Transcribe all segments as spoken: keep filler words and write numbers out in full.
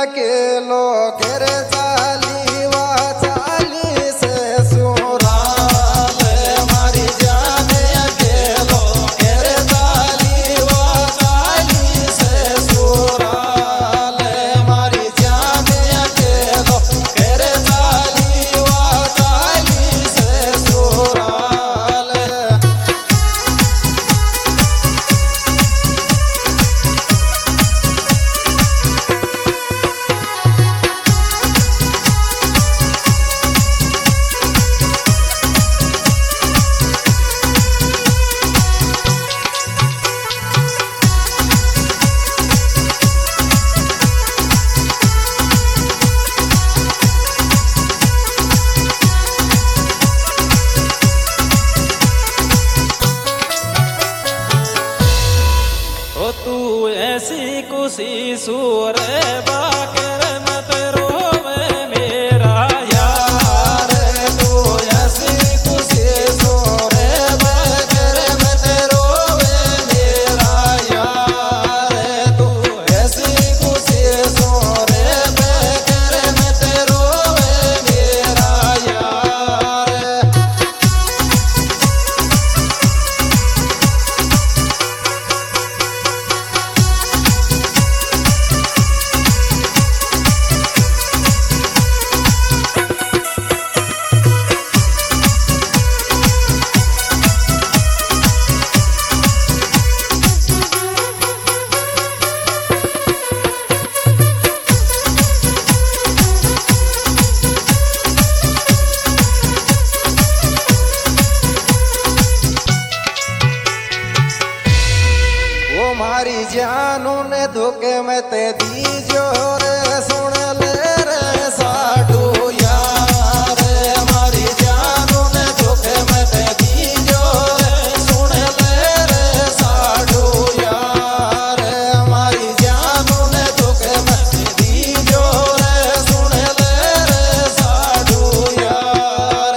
अकेलो घर चाली वा चाली से सुराल मारी जान अकेलो घर चाली वा चाली से सुराल मारी जान अकेलो घर चाली वा चाली से सुराल। तू ऐसी खुशी सूर बाकर मत रोवे मेरा यार। तू ऐसी खुशी सूर बाकर मत रोवे मेरा यार। तू ऐसी खुशी सूर बाकर मत रोवे मेरा यार। मारी जानू ने धोखे में ते दीजो रे सुन ले रे साधु यार। मारी जानू ने धोखे में ते दीजो रे सुन ले रे साधु यार। मारी जानू ने धोखे में ते दीजो रे सुन ले रे साधु यार।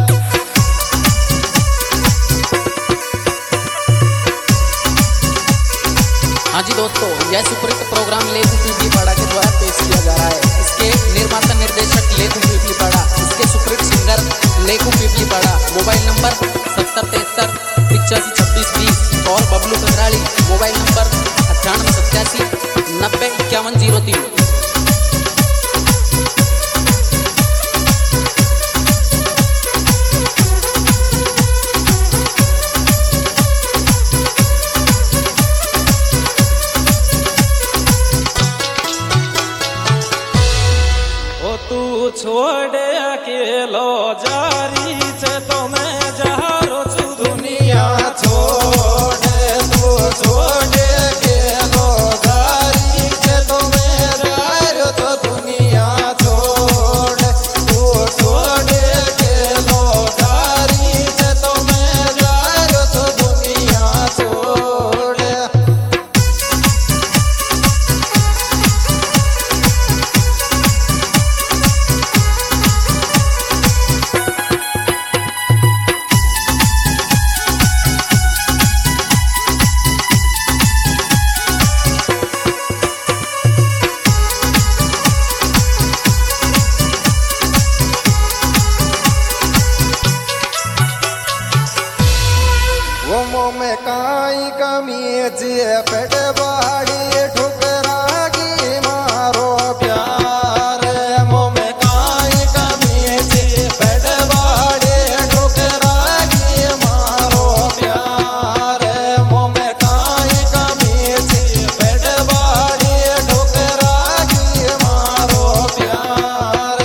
हाँ जी दोस्तों, यह सुपरहिट प्रोग्राम लेखू पीपली पाड़ा के द्वारा पेश किया जा रहा है। इसके निर्माता निर्देशक लेखू पीपली पाड़ा, इसके सुपरहिट सिंगर लेखू पीपली पाड़ा। मोबाइल नंबर सत्तर तिहत्तर पिचासी छब्बीस बीस और बबलू कंगराली मोबाइल नंबर अट्ठानवे सत्तासी नब्बे इक्यावन जीरो तीन। तू छोड़ अकेलो जारी से तो मैं जहारो छू दुनिया छोड़। तू छोड़ अकेलो जारी से तो मैं जारो तो दुनिया छोड़। तू छोड़ अकेलो जारी से तो मैं जारो तो दुनिया छोड़। वो मुँह में काई कमी जे पेट बाड़ी ठुकरा की मारो प्यार। मुँह में काई कमी जे पेट बाड़ी ठुकरा की मारो प्यार। मुँह में काई कमी जे पेट बाड़ी ठुकरा की मारो प्यार।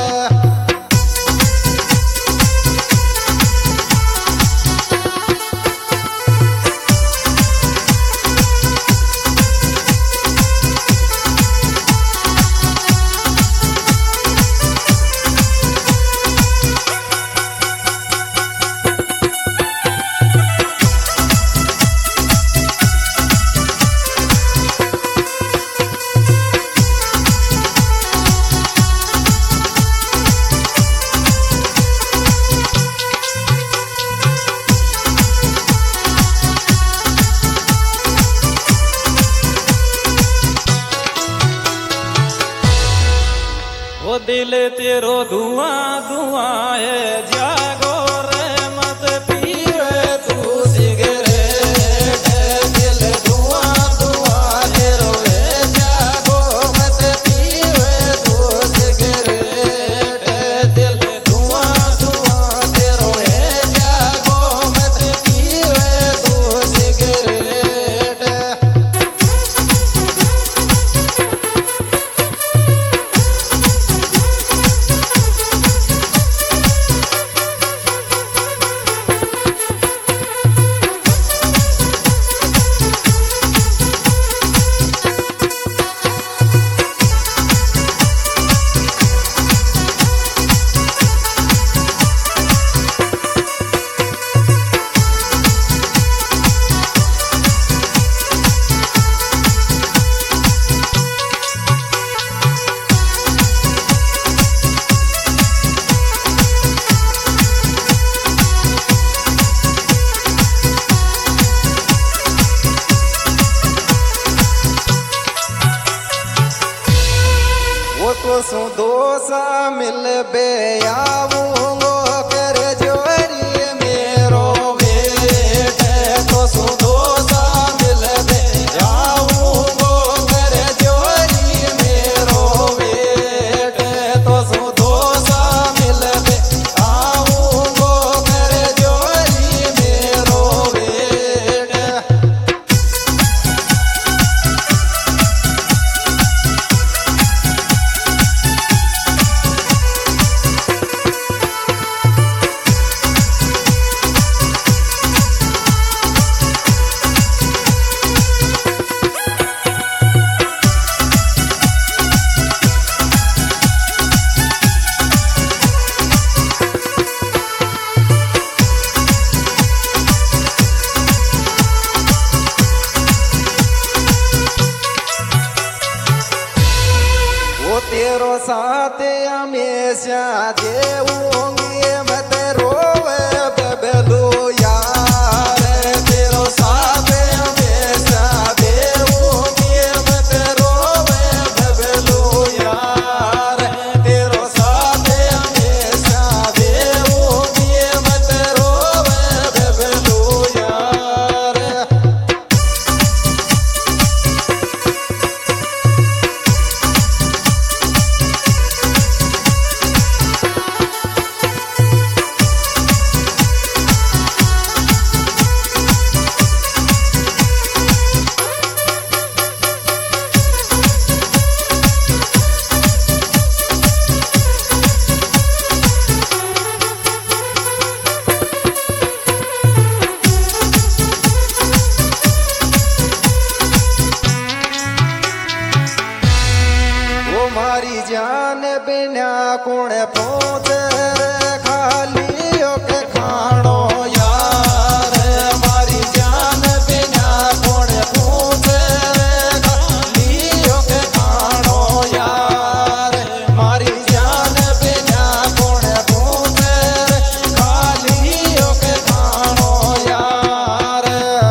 धुआं है जागो रे मत पीवे तू सिगरेट दिल धुआं धुआं तेरो है जागो मत पीवे तू सिगरेट दिल धुआं धुआं तेरो है जागो मत पीवे तू सिगरेट। वो तो सु दोसा मिल बे आवूंगो कर जोरी मेरो बेट तो सु दोसा मिल बे आवूंगो कर जोरी मेरो बेट तो सु दोसा मिल बे आवूंगो कर जोरी मेरो बेट। वो तेरो साथ हमेशा देऊंगी मत रोवे बबलू यार तेरो साथ हमेशा देऊंगी मत रोवे बबलू यार तेरो साथ हमेशा देऊंगी मत रोवे बबलू यार। वो मारी जान बिना कौन पहुंचे रे खाली के खाणो यार मारी जान बिना कौन पहुंचे रे खाली के खाणो यार मारी जान बिना कौन पहुंचे रे खाली के खाणो यार।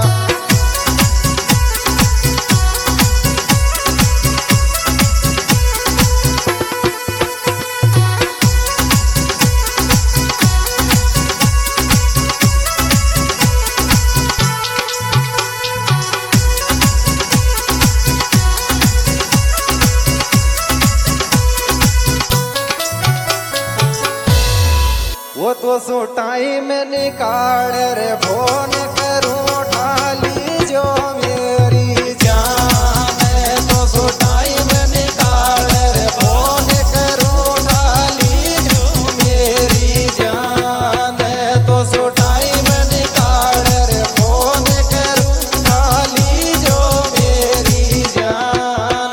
वो तो सो टाइम निकाल रे फोन करूं ठाली जो मेरी जान तो सो टाइम निकाल रे फोन करूं ठाली जो मेरी जान तो सो टाइम निकाल रे फोन करूं ठाली जो मेरी जान।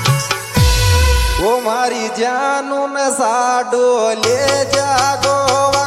वो मारी जानू न साडो ले जागो